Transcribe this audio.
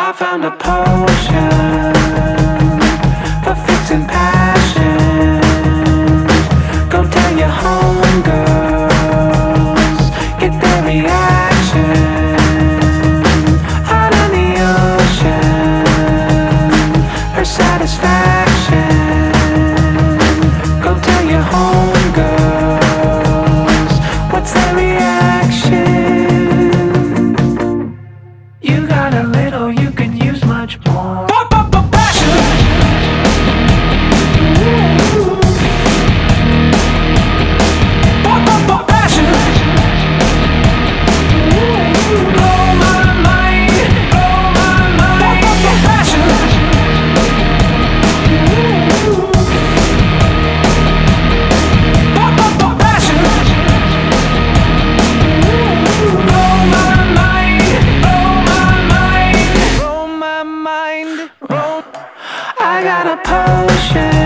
I found a potion for fixing passion. Go tell your homegirls, get their reaction. Out on the ocean, her satisfaction. Go tell your homegirls, what's their reaction? You got a little, you could use much more. Passion. Passion. Blow my mind, blow my mind. Passion. Passion. Blow my mind, blow my mind, blow my mind. I got a potion